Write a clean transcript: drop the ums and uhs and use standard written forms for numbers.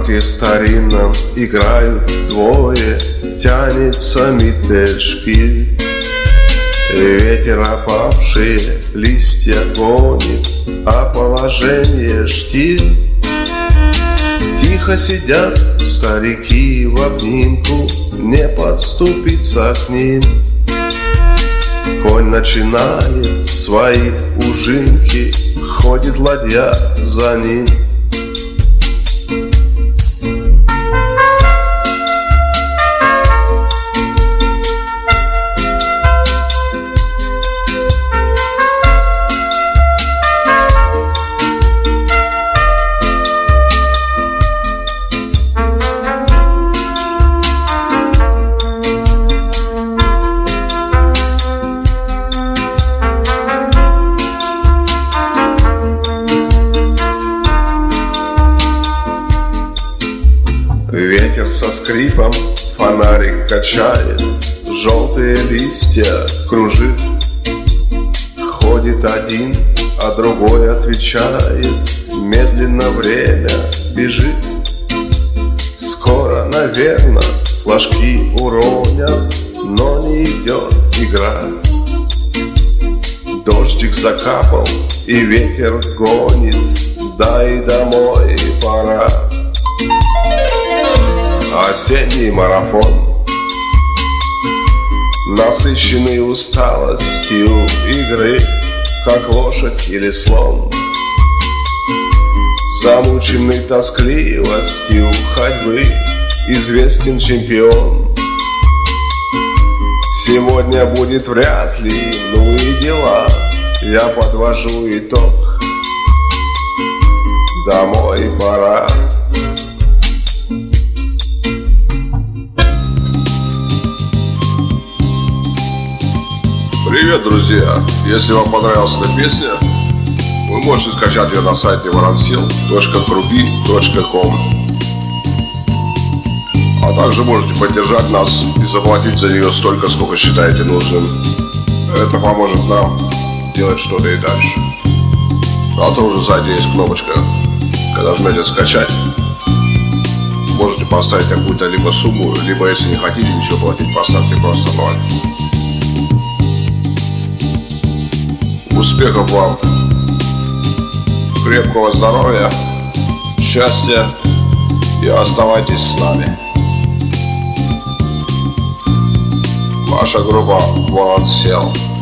парке старинном играют двое, тянется миттельшпиль. Ветер опавшие листья гонит, а положение штиль. Тихо сидят старики в обнимку, не подступиться к ним. Конь начинает свои ужинки, ходит ладья за ним. Ветер со скрипом фонарик качает, желтые листья кружит. Ходит один, а другой отвечает, медленно время бежит. Скоро, наверно, флажки уронят, но не идет игра. Дождик закапал и ветер гонит, да и домой пора. Осенний марафон, насыщенный усталостью игры, как лошадь или слон, замученный тоскливостью ходьбы, известен чемпион. Сегодня будет вряд ли, ну и дела, я подвожу итог, домой пора. Привет, друзья! Если вам понравилась эта песня, вы можете скачать ее на сайте voronsil.krubi.com. А также можете поддержать нас и заплатить за нее столько, сколько считаете нужным. Это поможет нам делать что-то и дальше. На том же сайте есть кнопочка, когда жмете «Скачать», можете поставить какую-то либо сумму, либо, если не хотите ничего платить, поставьте просто 0. Успехов вам, крепкого здоровья, счастья и оставайтесь с нами. Ваша группа Voronsil.